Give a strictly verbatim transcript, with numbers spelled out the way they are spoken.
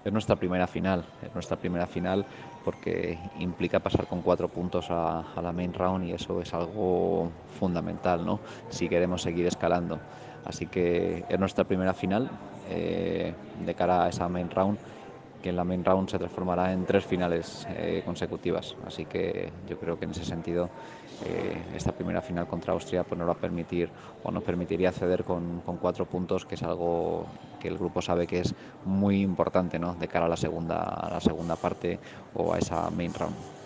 Es nuestra primera final, es nuestra primera final porque implica pasar con cuatro puntos a, a la main round y eso es algo fundamental, ¿no? Si queremos seguir escalando. Así que es nuestra primera final eh, de cara a esa main round, que en la main round se transformará en tres finales eh, consecutivas. Así que yo creo que en ese sentido eh, esta primera final contra Austria pues nos va a permitir o nos permitiría acceder con, con cuatro puntos, que es algo que el grupo sabe que es muy importante, ¿no? De cara a la segunda, a la segunda parte o a esa main round.